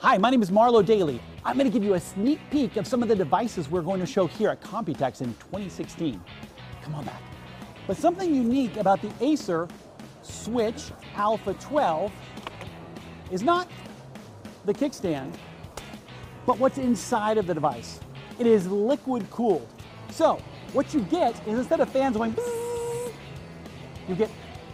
Hi, my name is Marlo Daly. I'm going to give you a sneak peek of some of the devices we're going to show here at Computex in 2016. Come on back. But something unique about the Acer Switch Alpha 12 is not the kickstand, but what's inside of the device. It is liquid cooled. So what you get is, instead of fans going bzzz, you get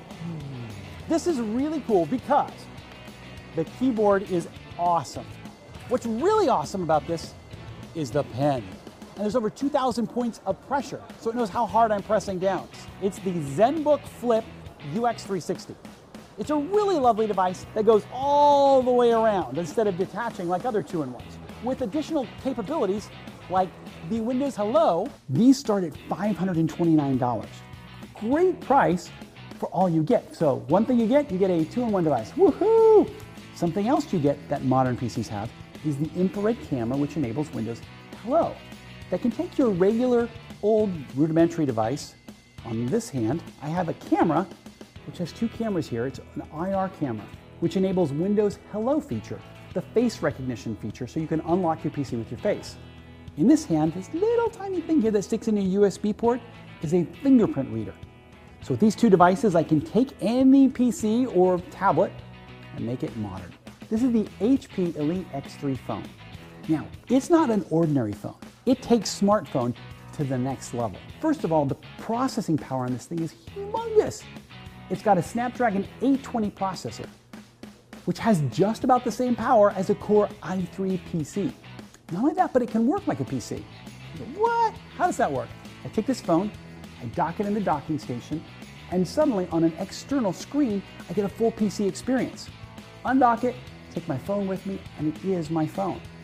this is really cool because the keyboard is awesome. What's really awesome about this is the pen. And there's over 2,000 points of pressure, so it knows how hard I'm pressing down. It's the ZenBook Flip UX360. It's a really lovely device that goes all the way around instead of detaching like other two-in-ones. With additional capabilities like the Windows Hello, these start at $529. Great price for all you get. So one thing you get a two-in-one device. Woohoo! Something else you get that modern PCs have is the infrared camera, which enables Windows Hello. That can take your regular old rudimentary device. On this hand, I have a camera which has two cameras here. It's an IR camera, which enables Windows Hello feature, the face recognition feature, so you can unlock your PC with your face. In this hand, this little tiny thing here that sticks in a USB port is a fingerprint reader. So with these two devices, I can take any PC or tablet and make it modern. This is the HP Elite X3 phone. Now, it's not an ordinary phone. It takes smartphone to the next level. First of all, the processing power on this thing is humongous. It's got a Snapdragon 820 processor, which has just about the same power as a Core i3 PC. Not only that, but it can work like a PC. What? How does that work? I take this phone, I dock it in the docking station, and suddenly on an external screen, I get a full PC experience. Undock it, take my phone with me, and it is my phone.